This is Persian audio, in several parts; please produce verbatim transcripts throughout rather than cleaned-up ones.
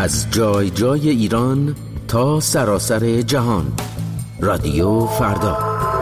از جای جای ایران تا سراسر جهان. رادیو فردا.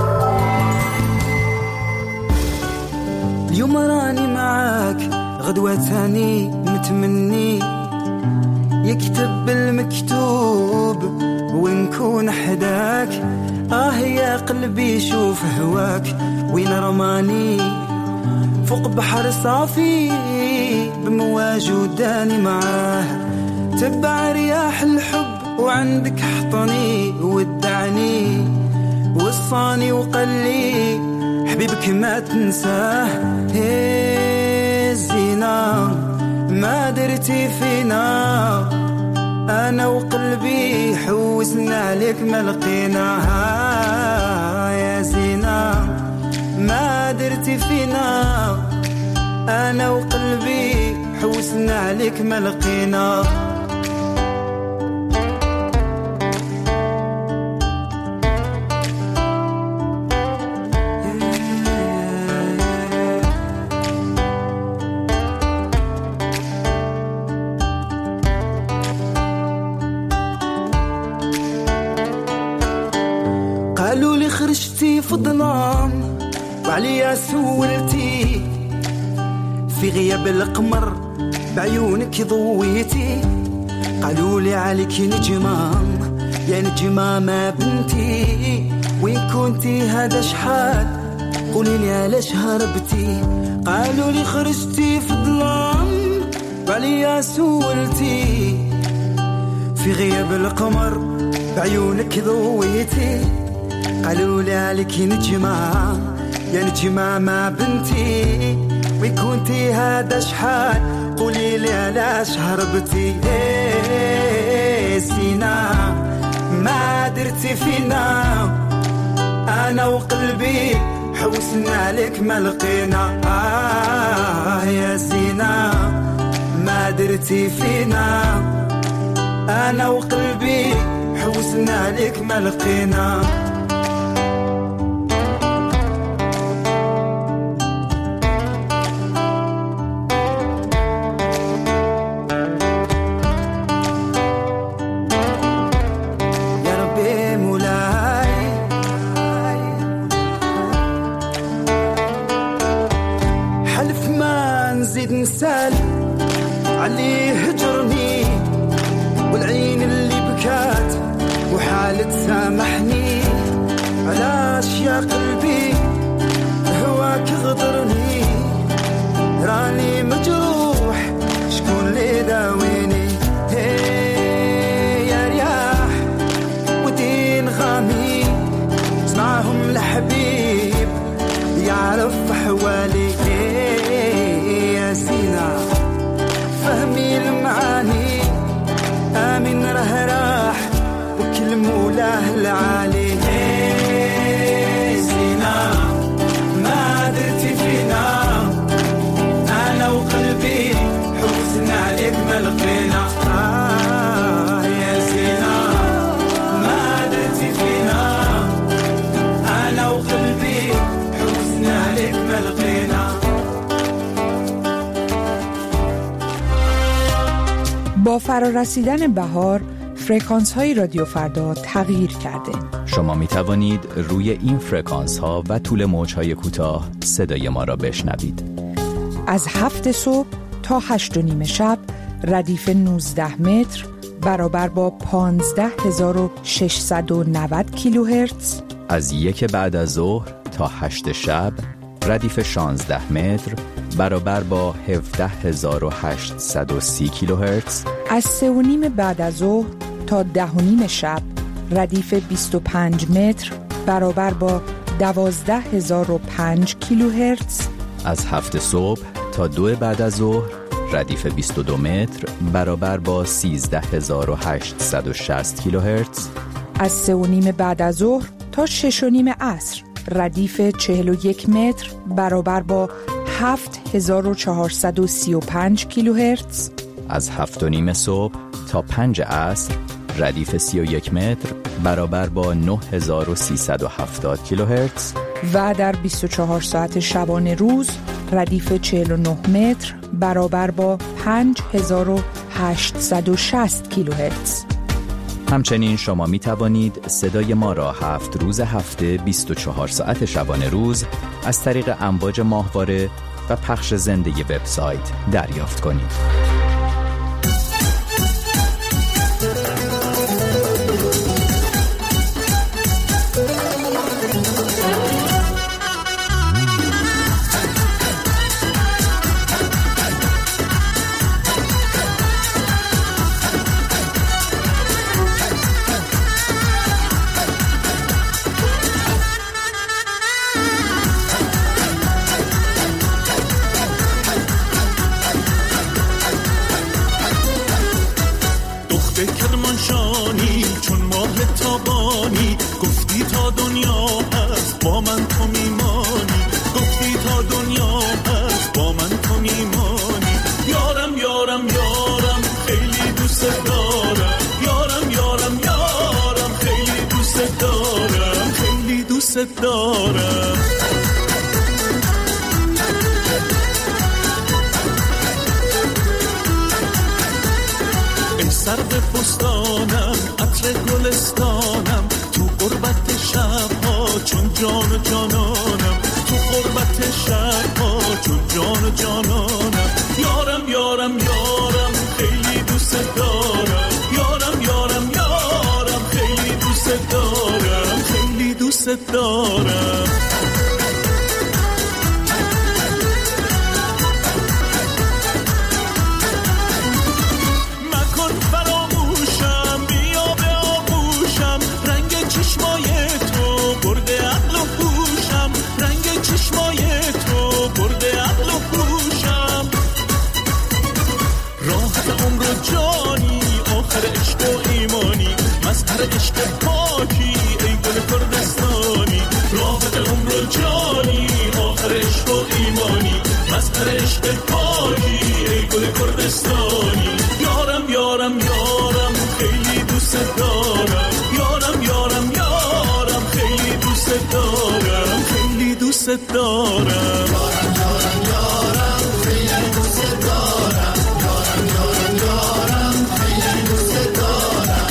اليوم راني معاك غدوة تاني متمني يكتب المكتوب ونكون حداك. آه يا قلبي شوف هواك وين رماني فوق بحر صافي بمواج وداني معاه. تبع رياح الحب وعندك حطني ودعني وصاني وقلي حبيبك ما تنساه. هي زينة ما درتي فينا أنا وقلبي حوسنا عليك ما لقيناها. يا زينة ما درتي فينا أنا وقلبي حوسنا عليك ما لقينا. قالوا لي خرجتي في الظلام وعليا سولتي في غياب القمر بعيونك ضويتي. قالوا لي عليك نجمة يا نجمة ما بنتي وين كنتي هذا شحال قولي لي علاش هربتي. قالوا لي خرجتي في الظلام وعليا سولتي في غياب القمر بعيونك ضويتي. قالوا لي عليك نجمة يا نجمة ما بنتي وين كنتي هذا شحال قولي لي علاش هربتي. إيه سينا ما درتي فينا أنا وقلبي حوسنا عليك ما لقينا. آه يا زينة ما درتي فينا أنا وقلبي حوسنا عليك ما لقينا. نسال عليه هجرني والعين اللي بكات وحالة سامحني. علاش يا قلبي هواك غدرني راني مجروح شكون اللي داويني. يا رياح ودين غامي اسمعهم الحبيب يعرف حوالي. سينا فهمي المعاني آمن راه راح وكل مولاه العالي. سينا ما درتي فينا أنا وقلبي حوسنا عليك ما لقينا. آه يا سينا ما درتي فينا أنا وقلبي حوسنا عليك ما لقينا. با فرارسیدن بهار فرکانس های رادیو فردا تغییر کرده. شما می توانید روی این فرکانس ها و طول موج های کوتاه صدای ما را بشنوید. از هفت صبح تا هشت و نیم شب ردیف نوزده متر برابر با پانزده هزار و ششصد و نود کیلوهرتز. از یک بعد از ظهر تا هشت شب ردیف شانزده متر برابر با هفده هزار و هشتصد و سی کیلوهرتز. از سه و نیم بعد از ظهر تا ده و نیم شب ردیف بیست و پنج متر برابر با دوازده هزار و پنج کیلوهرتز. از هفت صبح تا دو بعد از ظهر ردیف بیست و دو متر برابر با سیزده هزار و هشتصد و شصت کیلوهرتز. از سه و نیم بعد از ظهر تا شش و نیم عصر ردیف چهل و یک متر برابر با هفت هزار و چهارصد و سی و پنج کیلوهرتز. از هفت و نیم صبح تا پنج عصر ردیف سی و یک متر برابر با نه هزار و سیصد و هفتاد کیلوهرتز و در بیست و چهار ساعت شبانه روز ردیف چهل و نه متر برابر با پنج هزار و هشتصد و شصت کیلوهرتز. همچنین شما می توانید صدای ما را هفت روز هفته بیست و چهار ساعت شبانه روز از طریق امواج ماهواره و پخش زنده وبسایت دریافت کنید. کرمانشانی چون ماه تابانی گفتی تا دنیا هست با من تو میمانی، گفتی تا دنیا هست با من تو میمانی. یارم یارم یارم خیلی دوست دارم، یارم یارم یارم خیلی دوست دارم، خیلی دوست دارم. سر به فستانم عطر گلستانم، تو غربت شبها چون جان و جانانم، تو غربت شبها چون جان و جانانم. یارم یارم یارم خیلی دوست دارم، یارم یارم یارم خیلی دوست دارم، خیلی دوست دارم. مظهر عشق پاکی ای گل کردستانی، راحت عمر و جانی آخر عشق و ایمانی. مظهر عشق پاکی ای گل کردستانی. یارم یارم یارم خیلی دوست دارم، یارم یارم یارم خیلی دوست دارم، خیلی دوست دارم. یارم یارم یارم خیلی دوست دارم، یارم یارم یارم خیلی دوست دارم.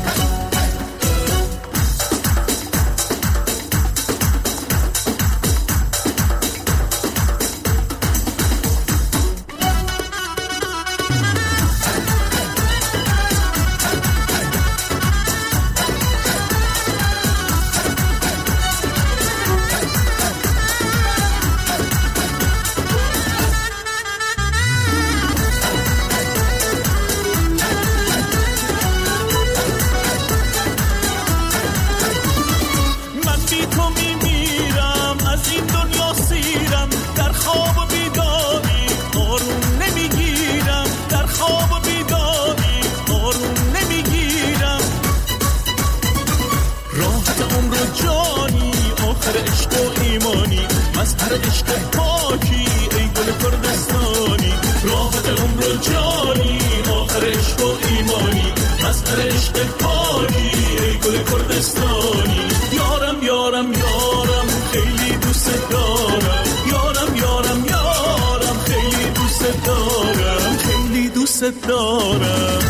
مظهر عشق پاکی ای گل کردستانی، راحت عمر و جانی آخر عشق و ایمانی. مظهر عشق پاکی ای گل کردستانی. یارم یارم یارم خیلی دوست دارم، یارم یارم یارم خیلی دوست دارم، خیلی دوست دارم.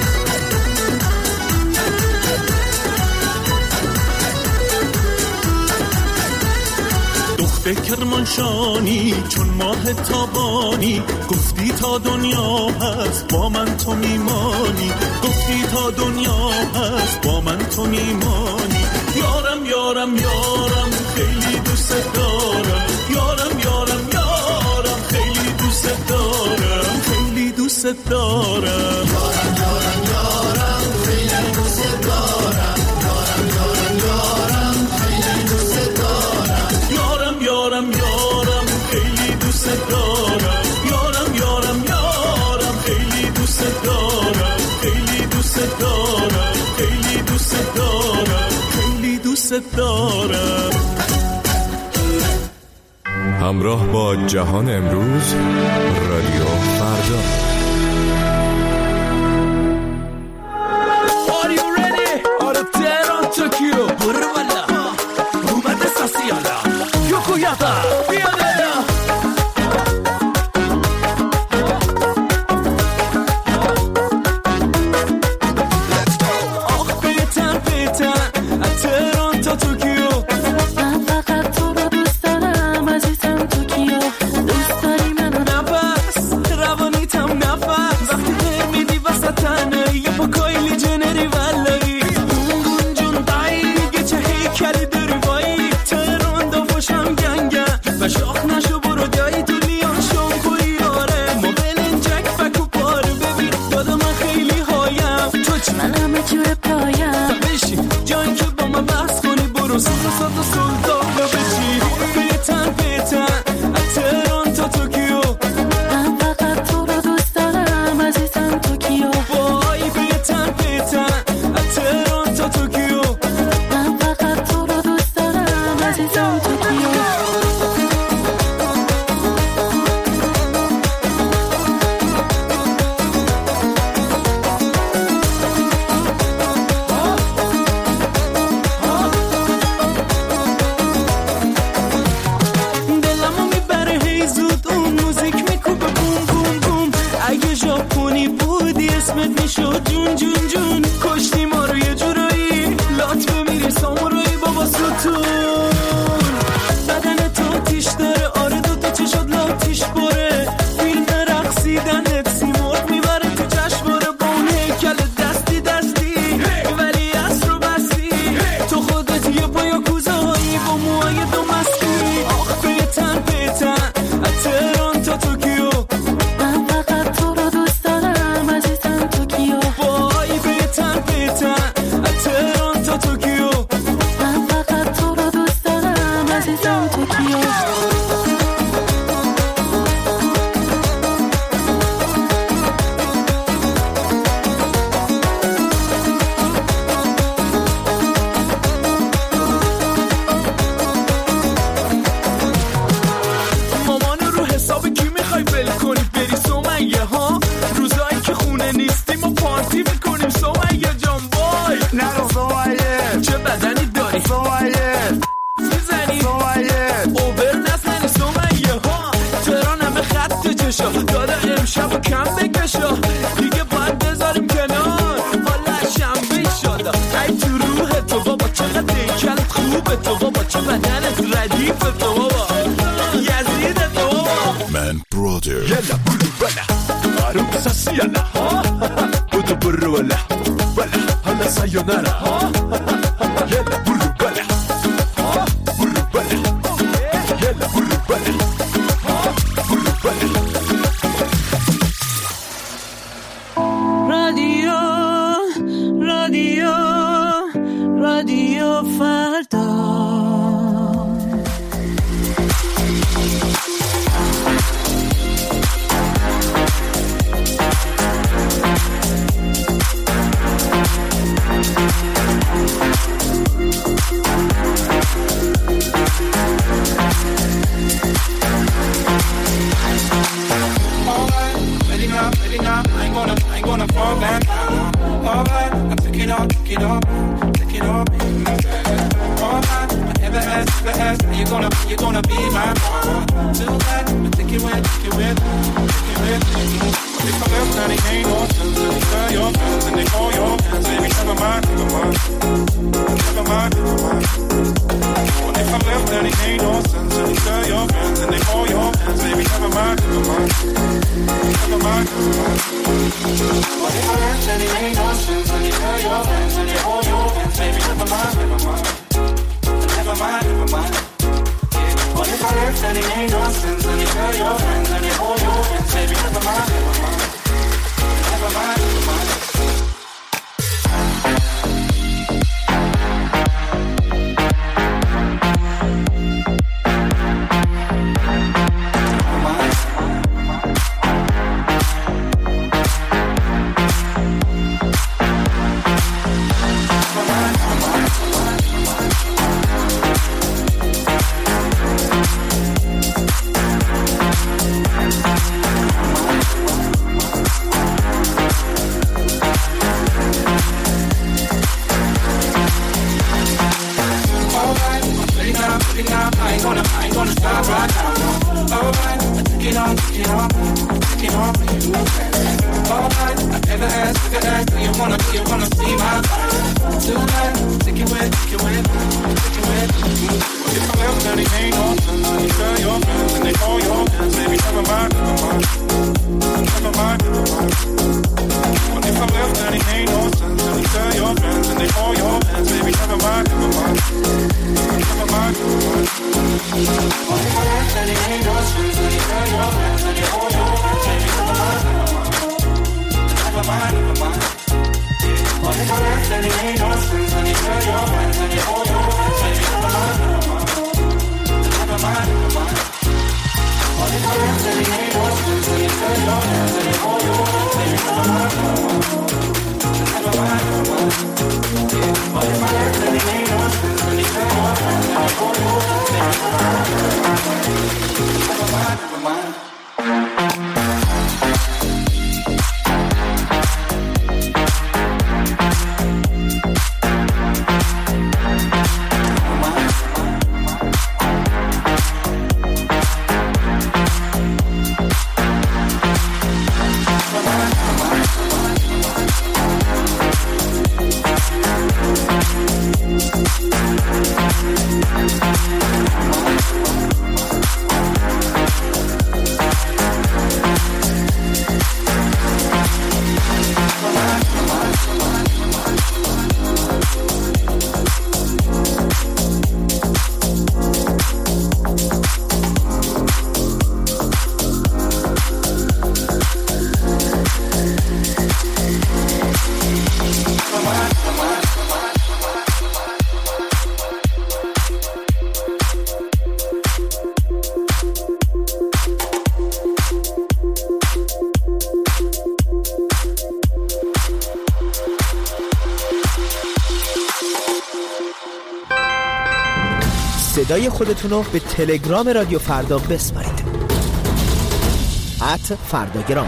به کرمانشانی چون ماه تابانی گفتی تا دنیا هست با من تو میمانی، گفتی تا دنیا هست با من تو میمانی. یارم یارم یارم خیلی دوست دارم، یارم یارم یارم خیلی دوست دارم، خیلی دوست دارم. یارم یارم یارم خیلی دوست دارم، یارم یارم یارم خیلی دوست دارم. یارم یارم یارم خیلی دوست دارم، یارم یارم یارم خیلی دوست دارم، خیلی دوست دارم، خیلی دوست دارم، خیلی دوست دارم. همراه با جهان امروز، رادیو فردا. Are you ready? آره تهران توکیو برو والا اومده ساسیالا. Cuidado, pianera. Baby, now I ain't gonna, I ain't gonna stop right now. All right, I take it on, take it on, take it on for you. All right, I never asked, never asked, do you wanna, do you wanna see my body? Tonight, take it with, take it with, take it with. If I left, then it ain't no sense. And you tell your friends, and they call your hands, baby, never mind, never mind, never mind, never mind. But if I left, then it ain't no sense. And you tell your friends, and they call your hands, baby, never mind, never mind, never mind, never mind. But if I left, then it ain't no sense. And you tell your friends, and they call your hands, baby, never mind, never mind, never mind. But if I left, then it ain't no sense. And you tell your friends, and they call your hands, baby, never mind, never mind, never mind, never mind. But if I left, then it ain't no sense. And you tell your friends, and they call your hands, baby, never mind, never mind, never mind, never mind. But if I left, then it ain't no sense. And you tell your friends, and they call your hands, baby, never mind, never mind. صدای خودتون رو به تلگرام رادیو فردا بسپارید. ات فرداگرام.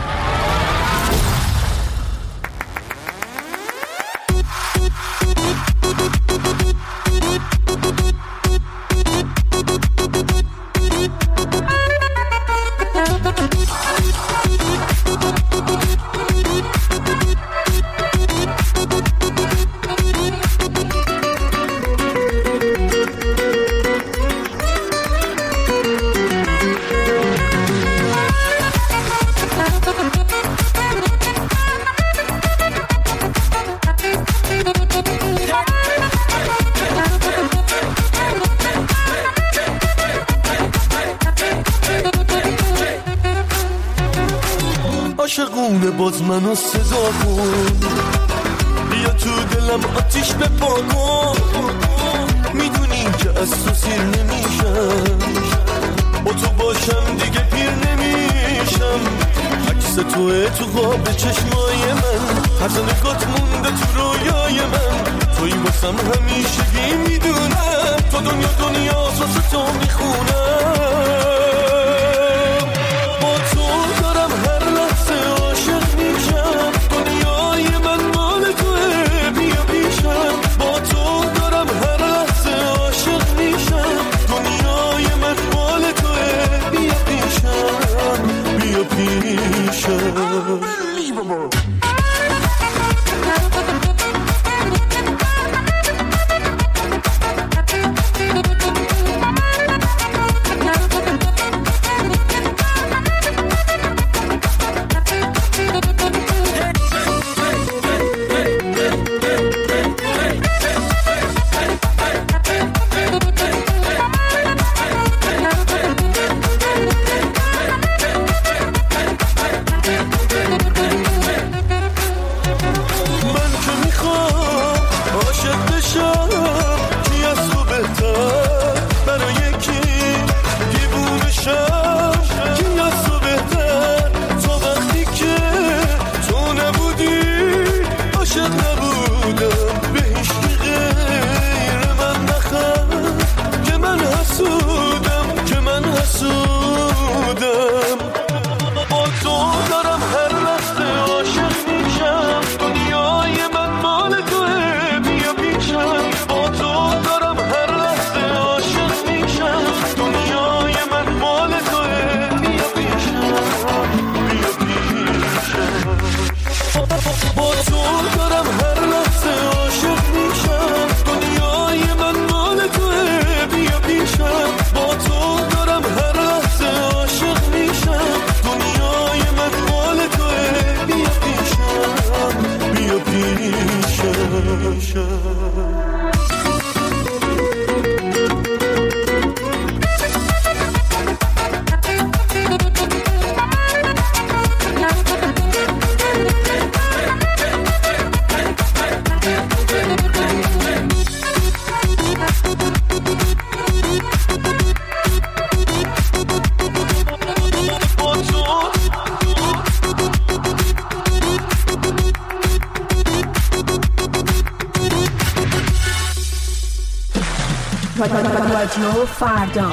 عاشقونه باز منو صدا کن، بیا تو دلم آتیش بپا کن. میدونی که از تو سیر نمیشم، با تو باشم دیگه پیر نمیشم. عکس توه تو خواب چشمای من، هر نگات مونده تو رویای من. توی واسم همیشگی میدونم، تو دنیا دنیا واسه تو میخونم. با تو دارم هر لحظه عاشق میشم، دنیای من مال توه، بیا پیشم. با تو دارم هر لحظه عاشق میشم، دنیای من مال توه، بیا پیشم، بیا پیشم. رادیو فردا.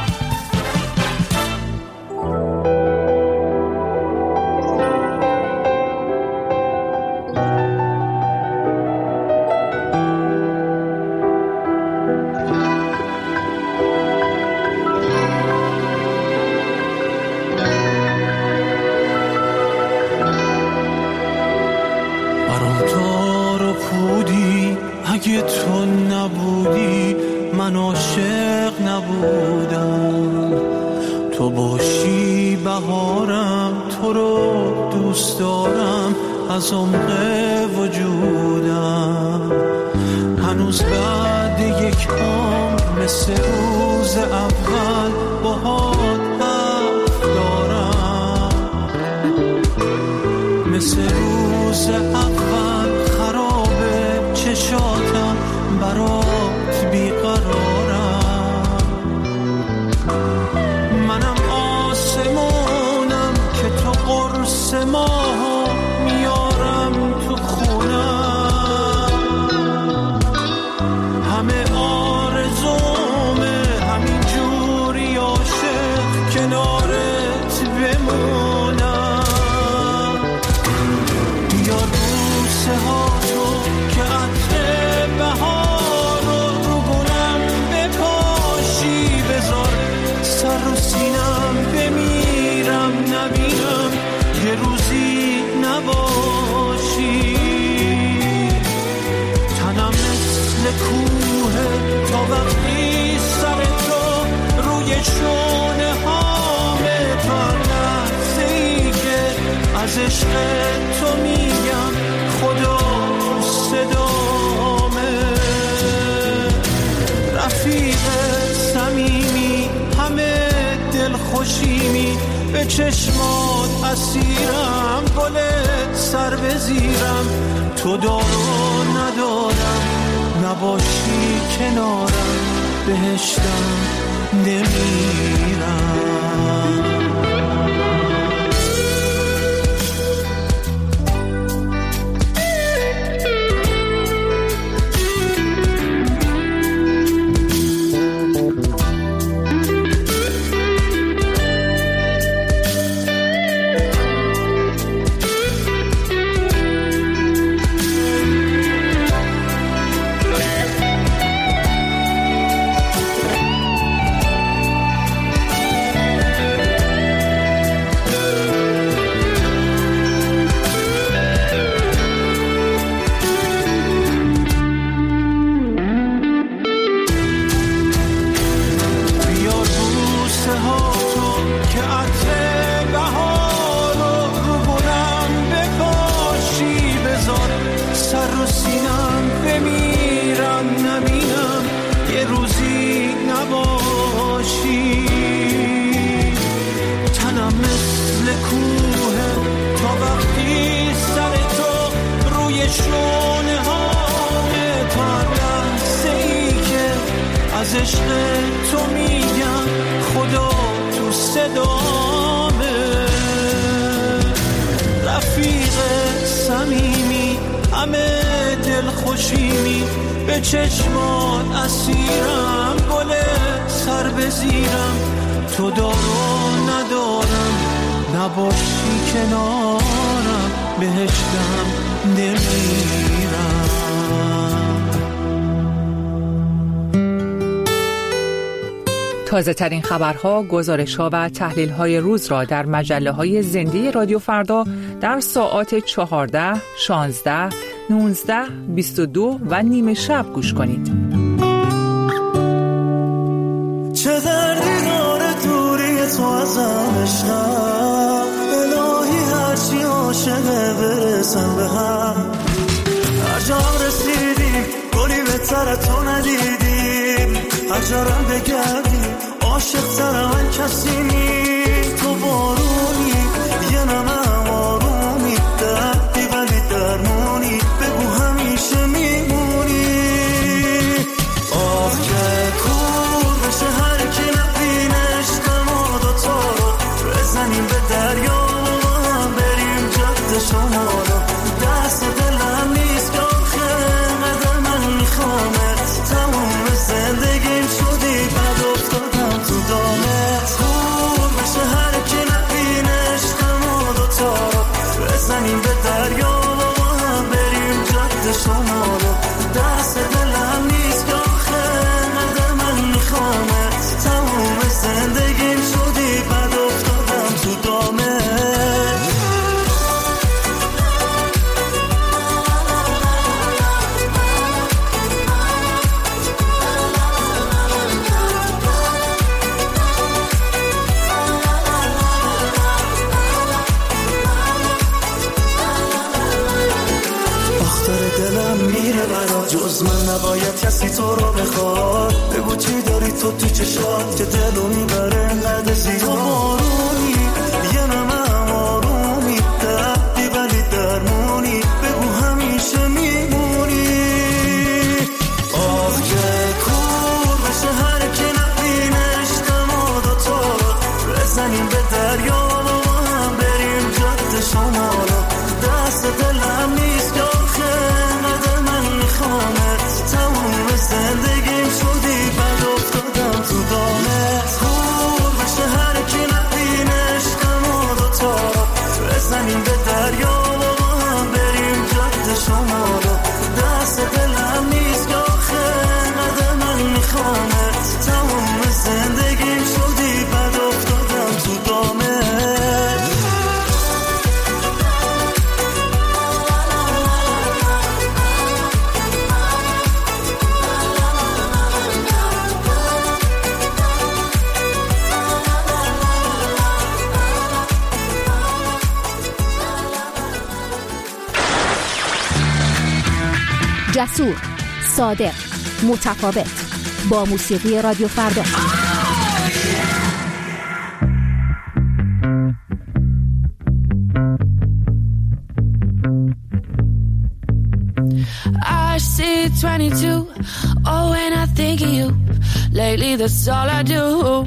اگه تو نبودی من عاشق نبودم، تو باشی بهارم، تو رو دوست دارم از عمق وجودم. هنوز بعد یک عمر مثل روز اول باهات حرف دارم، مثل روز اول چشاتم برات بیقرارم. منم آسمونم که تو قرص ماها میارم تو خونم. همه آرزومه همین جوری عاشق کنارت بمونم. یا روزه ها کوه تا وقتی سر تو روی شونه هامه، تا لحظه ای که از عشق تو میگم خدا صدامه. رفیق صمیمی همه دل خوشیمی، به چشمات اسیرم گلت سر بزیرم. تو دارو ندارم نباشی کنارم، بهشتم نمیرم. از عشق تو میگم خدا تو صدامه. رفیق صمیمی همه دل خوشیمی، به چشمات اسیرم گل سر بزیرم. تو دارو ندارم نباشی کنارم، بهشتم نمیرم. تازه ترین خبرها، گزارش‌ها و تحلیل‌های روز را در مجله‌های زنده رادیو فردا در ساعات چهارده، شانزده، نوزده، بیست و دو و نیمه شب گوش کنید. چه دردی داره دوری تو ازم عشقم، الهی هرچی عاشقه برسم به هم. هر جا رسیدیم گلی بهتر تو ندیدیم، هر جا رم بگردیم عاشق تر من کسی نی. تو بارونی یه نمه آرومی، دردی ولی درمونی، بگو همیشه میمونی. آه که کور بشه هر کی نبینه عشق ما دوتا رو، بزنیم به دریا و هم بریم جاده شما رو. دست دلم نیست که آخه قدر من میخوامت، تموم زندگیم شدی بد افتاد کسی تو رو بخواد، بگو چی داری تو تو چشات که دلو میبره انقدر زیاد. بارونی یه نمه آرومی، دردی ولی درمونی، بگو همیشه میمونی. آخ که کور بشه هر که نبینش دما دوتا رو بزنیم به دریا و هم بریم جاده شمالو. دست دلم نیست که آخه نده من میخوامت، تموم زندگیم شدی بد افتادم تو دامت. کور بشه هر کی نبینش دما دوتا رو بزنیم به دریا و با هم بریم جاده شمالو. دست دلم نیست که آخه نده من میخوامت، تموم زندگیم شدی بد افتادم تو دامت. جسور، صادق، متفاوت، با موسیقی رادیو فردا. I see twenty-two, oh when I think of you, lately that's all I do.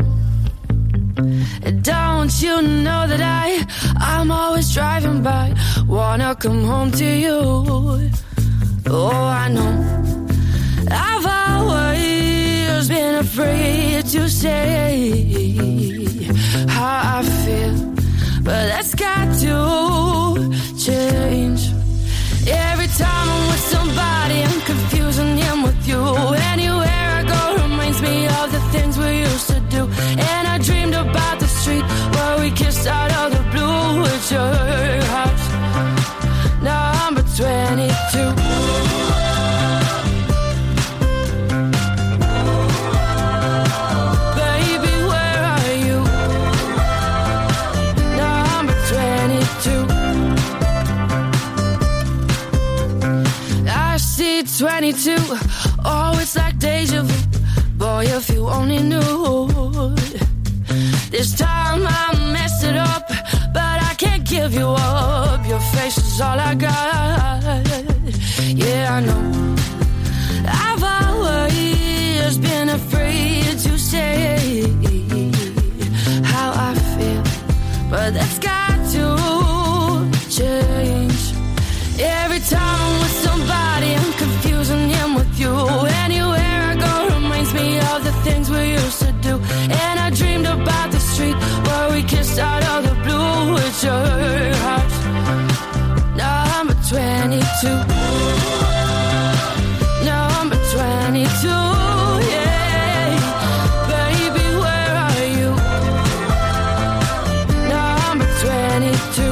Don't you know that I, I'm always driving by, wanna come home to you. Oh, I know I've always been afraid to say how I feel, but that's got to change. Every time I'm with somebody, I'm confusing him with you. Anywhere I go reminds me of the things we used to do. And I dreamed about the street where we kissed out of the blue at your house. Now I'm but twenty-two. Baby, where are you? Now I'm but twenty-two. I see twenty-two. Oh, it's like deja vu. Boy, if you only knew. This time I messed it up, but I can't give you up. Your face is all I got. Yeah, I know I've always been afraid to say how I feel, but that's got to change. Every time I'm with somebody, I'm confusing him with you. Anywhere I go reminds me of the things we used to do. And I dreamed about the street where we kissed out of the blue at your house. Now I'm a twenty-two. Now I'm a twenty-two, yeah. Baby, where are you? Now I'm a twenty-two.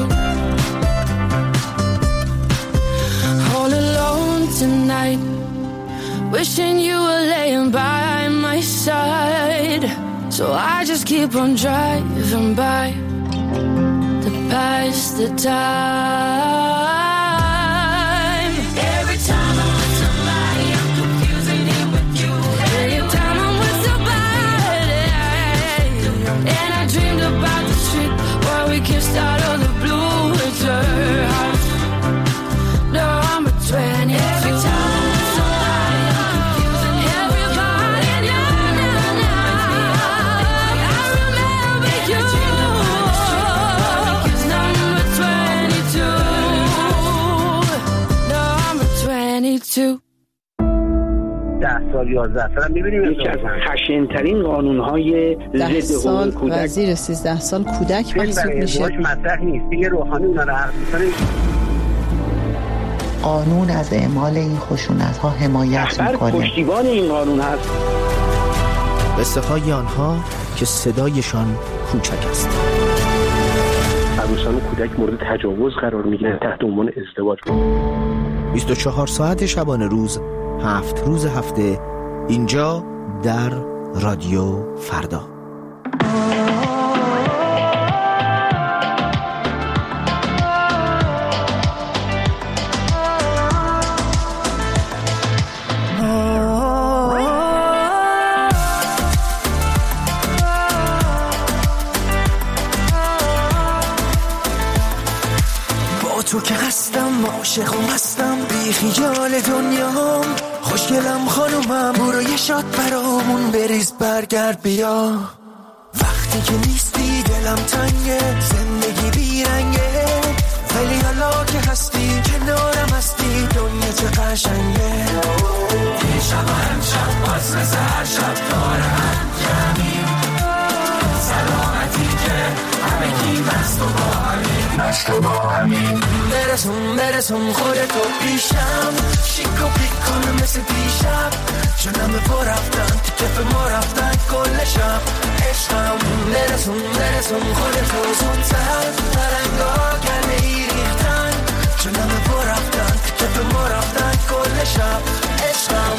All alone tonight, wishing you were laying by my side. So I just keep on driving by to pass the time. Every time I'm with somebody, I'm confusing him with you. Every time I'm with somebody, and I dreamed about the street where we kissed out of the blue at your house. No, I'm a twenty. Every time I'm with somebody, I'm confusing everybody. No, no, no. I remember you. Number twenty-two. No, I'm a twenty-two. ده سال یازده سال می‌بینیم یکی از خشن‌ترین قانون‌های ضد حقوق کودک و زیر سیزده سال کودک محسوب میشه. مطرح نیست دیگه. روحانی اونا رو حرف می‌زنه. قانون از اعمال این خشونت‌ها حمایت می‌کنه. پشتیبان این قانون هست. قصه های آنها که صدایشان کوچک است. عروسان و کودک مورد تجاوز قرار می‌گیرند تحت عنوان ازدواج. بیست و چهار ساعت شبانه روز، هفت روز هفته، اینجا در رادیو فردا. تو که هستم عاشق و مستم بی خیال دنیام خوشگلم خانومم برو یه شات برامون بریز برگرد بیا وقتی که نیستی دلم تنگه زندگی بیرنگه ولی حالا که هستی کنارم هستی دنیا چه قشنگه این شب و امشب باز مثل هر شب داره هم کمیم سلامتی که همه کی مست و با همین مشت و با همین برسون برسون خودتو پیشم شیک و پیک کنم مثل دیشب چون همه پا رفتن تو کف ما رفتن کل شب عشقم برسون برسون خودتو زودتر ترنگا گله ای ریختن چون همه پا رفتن تو کف ما رفتن کل شب عشقم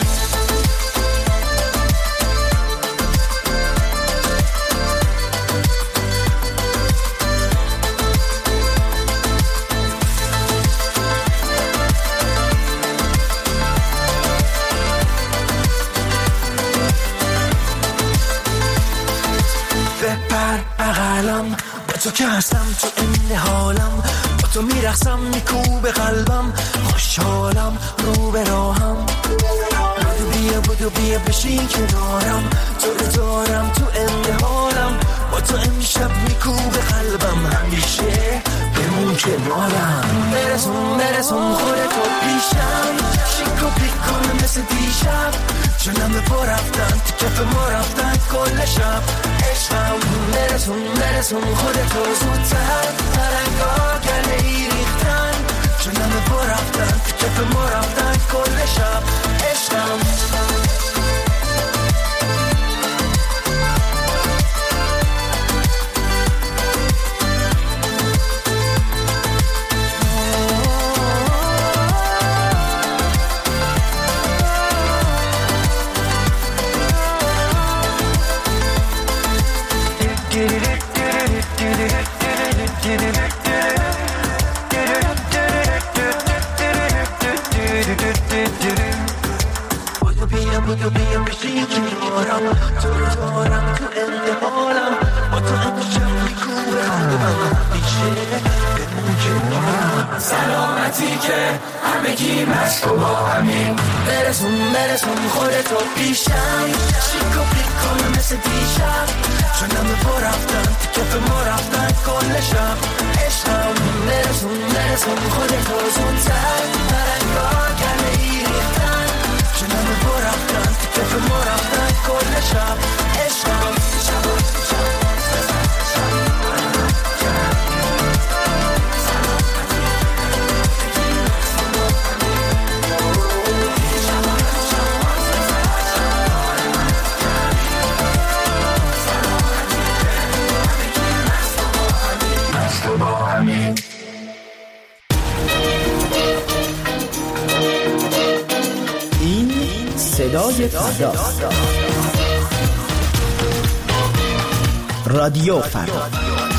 بپر بغلم با تو که هستم تو این حالم با تو میرخصم میکوب قلبم خوشحالم رو به راهم بدو بیا بدو بیا بشین کنارم تو رو دارم تو این حالم با تو امشب میکوب قلبم همیشه بمون کنارم برسون برسون خودتو پیشم شیک و پیک کنم مثل دیشب چون همه پا رفتن تو کف ما رفتن کل شب عشقم برسون برسون خودتو زودتر ترنگا گله ای ریختن چون همه پا رفتن تو کف ما رفتن کل شب عشقم بودو بیا بودو بیا بشین کنارم تو رو دارم تو این حالم با تو امشب میکوبه قلبم همیشه بمون کنارم سلامتی که همه کی مشت و با همین برسون برسون خودتو پیشم شیک و پیک کنم مثل دیشب چون همه پا رفتن تو کف ما رفتن کل شب عشقم برسون برسون خودتو زودتر ترنگا گله ای ریختن چون همه پا رفتن تو کف ما رفتن کل شب عشقم این صدای فردا رادیو فردا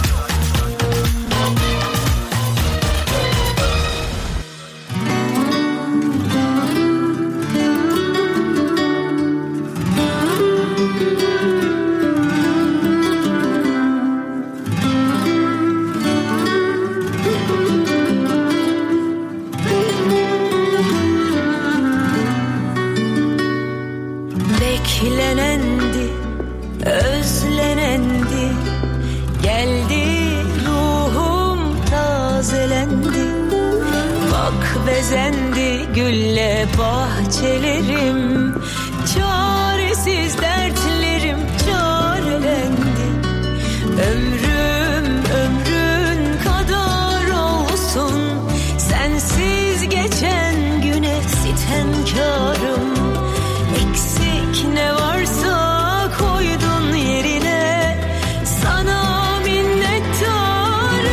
Beklenendi, özlenendi, geldi ruhum tazelendi. Bak bezendi gülle bahçelerim, çaresiz dertlerim çarelendi. Ömrüm ömrün kadar olsun, sensiz geçen güne sitemkarım. Eksik ne varsa koydun yerine, sana minnettarım.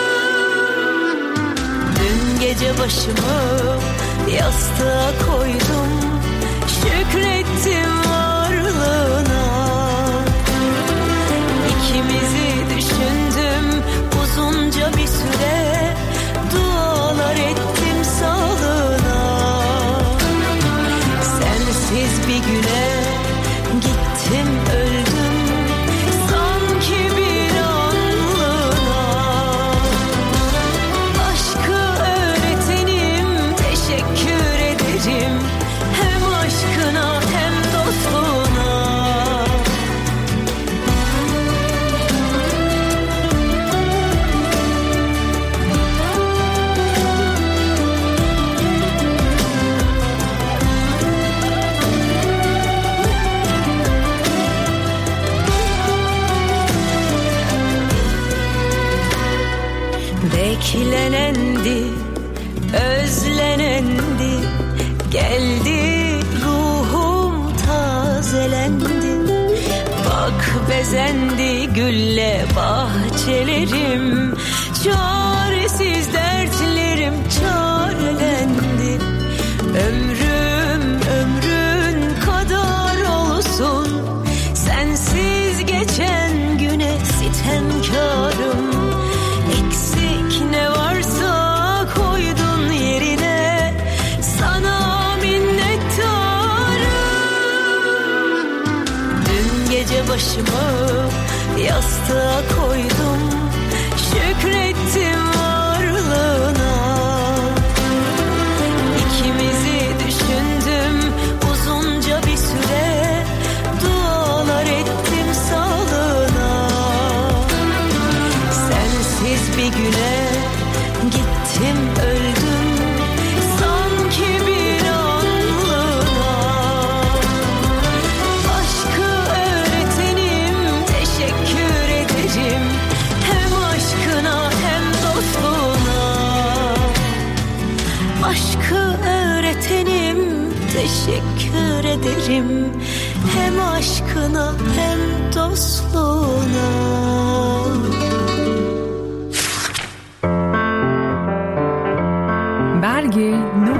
Dün gece başımı yastığa koydum, şükrettim varlığına. İkimizi düşündüm uzunca bir süre, dualar ettim sağlığına. Sensiz bir güne gittim öldüm, sanki bir anlığına. Aşkı beklenendi, özlenendi, geldi ruhum tazelendi. Bak bezendi gülle bahçelerim, çaresiz dertlerim çarelendi. Ömrüm ömrün kadar olsun, sensiz geçen güne sitemkarım. Eksik ne varsa koydun yerine, sana minnettarım. Dün gece başımı yastığa koydum, şükrettim varlığına. İkimizi düşündüm uzunca bir süre, dualar ettim sağlığına. Sensiz bir güne gittim öldüm, sanki bir anlığına. Aşkı öğretenim, teşekkür ederim, hem aşkına hem dostluğuna. Aşkı öğretenim, teşekkür ederim, hem aşkına hem dostluğuna. برگ نو.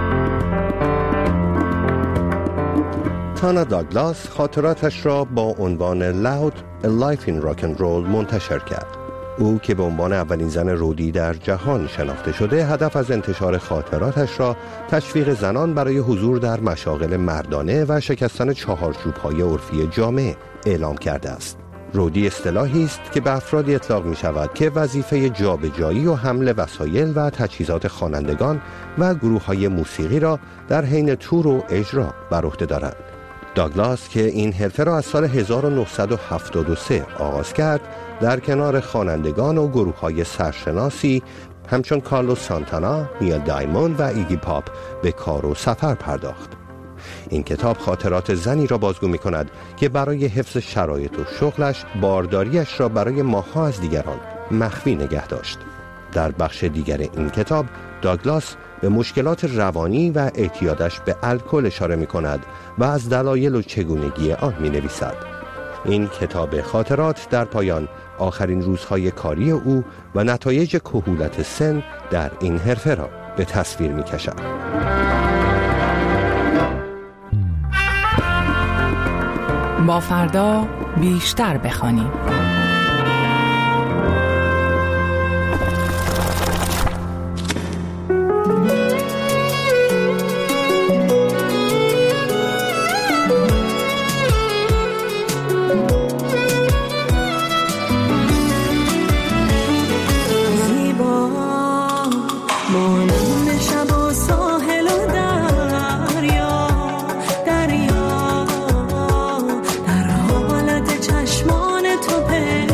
تانا داگلاس خاطراتش را با عنوان Loud A Life in Rock and Roll منتشر کرد. او که به عنوان اولین زن رودی در جهان شناخته شده، هدف از انتشار خاطراتش را تشویق زنان برای حضور در مشاغل مردانه و شکستن چهارچوب‌های عرفی جامعه اعلام کرده است. رودی اصطلاحی است که به افرادی اطلاق می شود که وظیفه جابجایی و حمل وسایل و تجهیزات خوانندگان و گروه‌های موسیقی را در حین تور و اجرا بر عهده دارند. داگلاس که این حرفه را از سال هزار و نهصد و هفتاد و سه آغاز کرد، در کنار خوانندگان و گروه‌های سرشناسی همچون کارلوس سانتانا، نیل دایموند و ایگی پاپ به کار و سفر پرداخت. این کتاب خاطرات زنی را بازگو می کند که برای حفظ شرایط و شغلش بارداریش را برای ماه‌ها از دیگران مخفی نگه داشت. در بخش دیگر این کتاب داگلاس به مشکلات روانی و اعتیادش به الکل اشاره می کند و از دلایل و چگونگی آن می نویسد. این کتاب خاطرات در پایان آخرین روزهای کاری او و نتایج کهولت سن در این حرفه را به تصویر می کشد. با فردا بیشتر بخوانیم. تو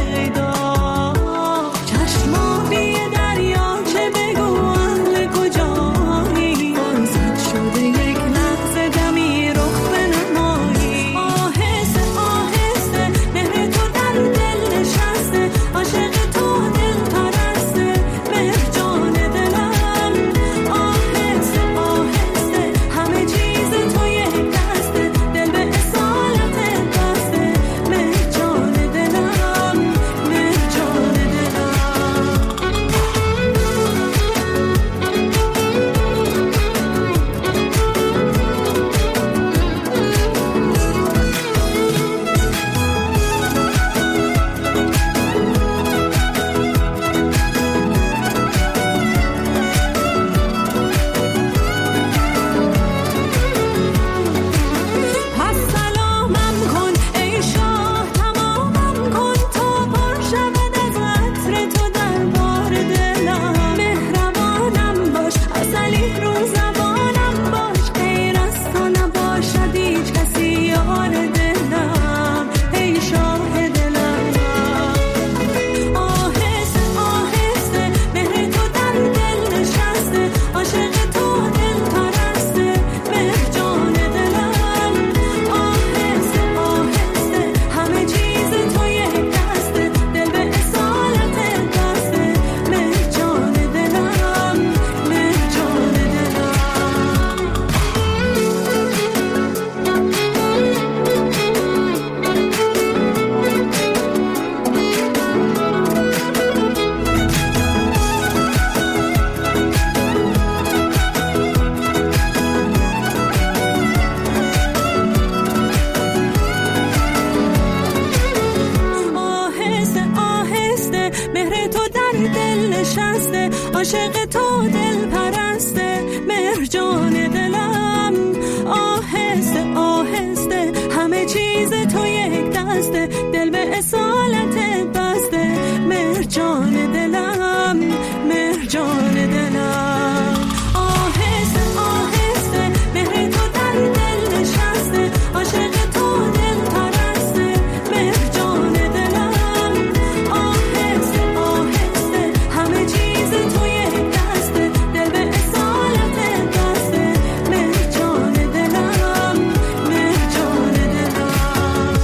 عاشق تو دل پرسته مرجان دلم، آهسته آهسته همه چیز تو یک دسته، دل به اصالت بسته مرجان دلم، مرجان دلم، آهسته آهسته مهر تو در دل نشسته، عاشق تو دل پرسته مرجان دلم، آهسته آهسته همه چیز تو یک دسته، دل به اصالت بسته مرجان دلم، مرجان دلم.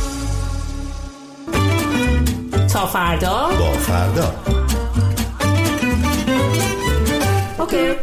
تا فردا با فردا اوکی.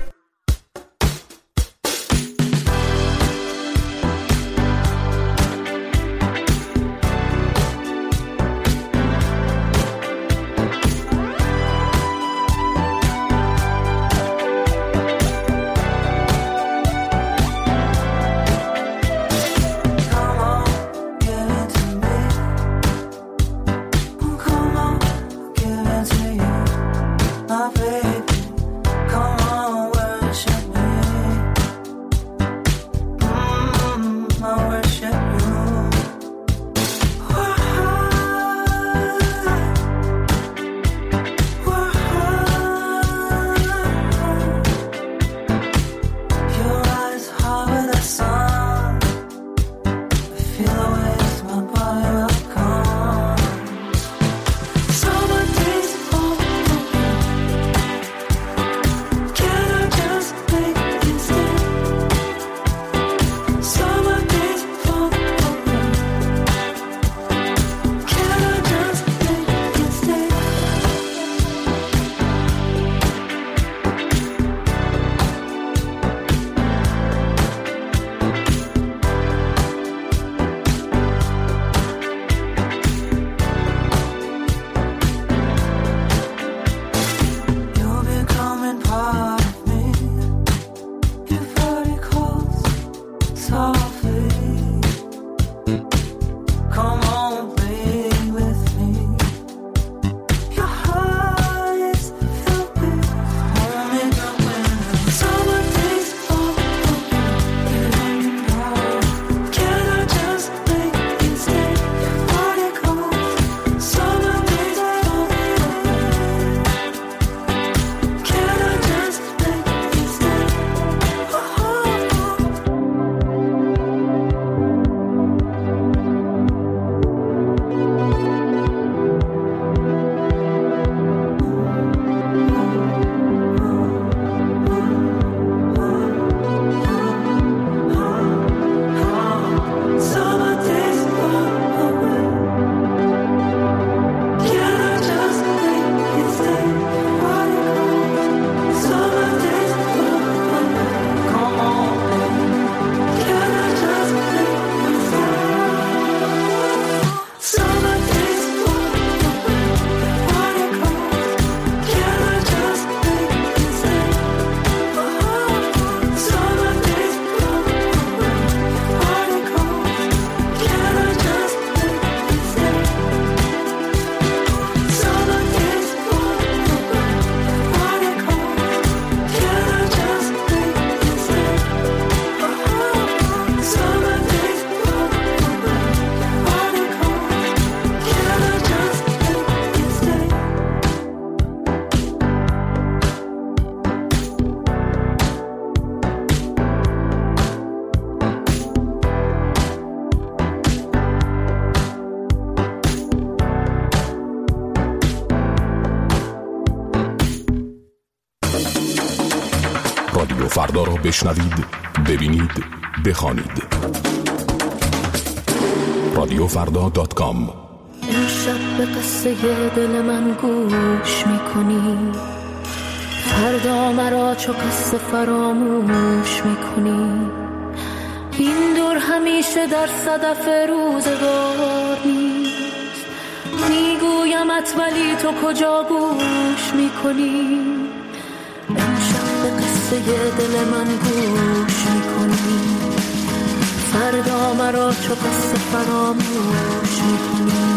رادیو فردا را بشنوید، ببینید، بخوانید. رادیو فردا دات کام. امشب به قصه دل من گوش میکنی، فردا مرا چو قصه فراموش میکنی. این دور همیشه در صدف روزگار نیست، میگویمت ولی تو کجا گوش میکنی. امشب به قصه دل من گوش میکنی، فردا مرا چو قصه فراموش میکنی.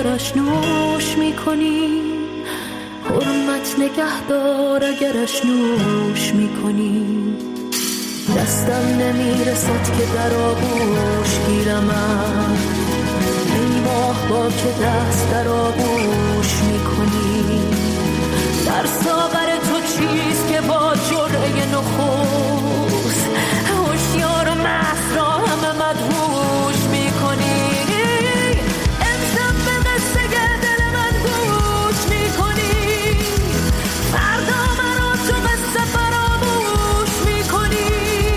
لبش نوش میکنی، حرمت نگهدار اگرش نوش میکنی. دستم نمیرسد که در آغوش گیرمم، ای ماه با که دست در آغوش میکنی. در ساغر تو چیست که با جرعه نخست هوشیار و مست را همه مدهوش میکنی. امشب به قصه دل من گوش میکنی، فردا مرا تو قصه فراموش میکنی.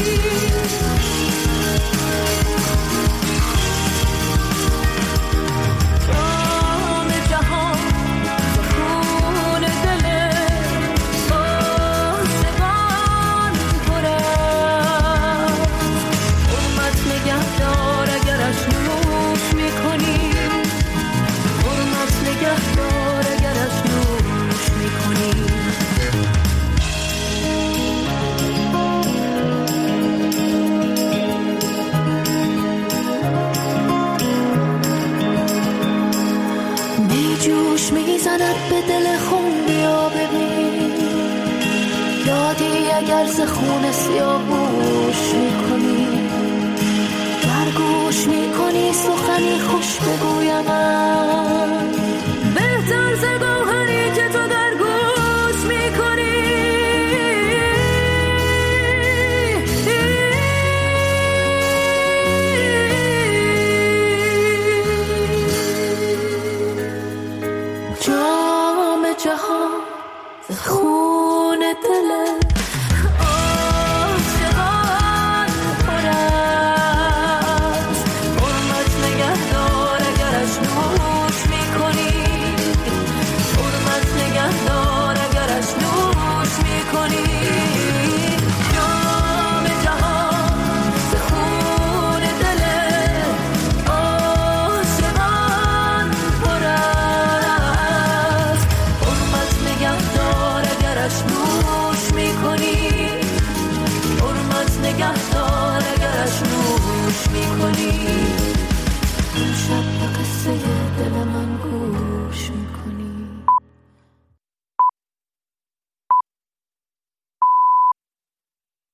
جام جهان خون دل آسمان پر است، حرمت نگهدار اگرش نوش میکنی، حرمت نگهدار اگرش نوش میکنی. می جوش میزند به دل خون، بیا ببین یادی اگر ز خون سیاهوش میکنی. در گوش میکنی سخنی خوش بگویم من،